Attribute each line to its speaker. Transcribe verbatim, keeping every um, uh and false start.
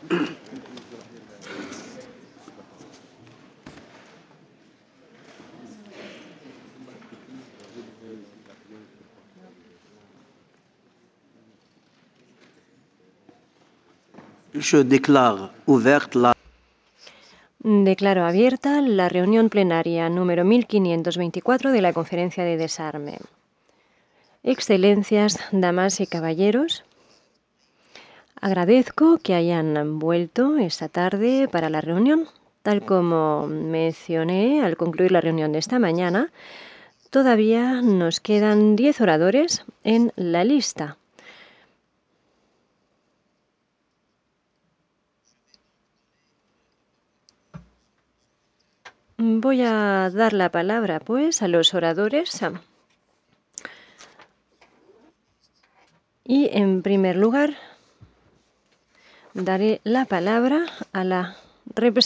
Speaker 1: Je déclare ouverte la...
Speaker 2: Declaro abierta la reunión plenaria número mil quinientos veinticuatro de la Conferencia de Desarme. Excelencias, damas y caballeros, agradezco que hayan vuelto esta tarde para la reunión. Tal como mencioné al concluir la reunión de esta mañana, todavía nos quedan diez oradores en la lista. Voy a dar la palabra, pues, a los oradores. Y, en primer lugar, daré la palabra a la representante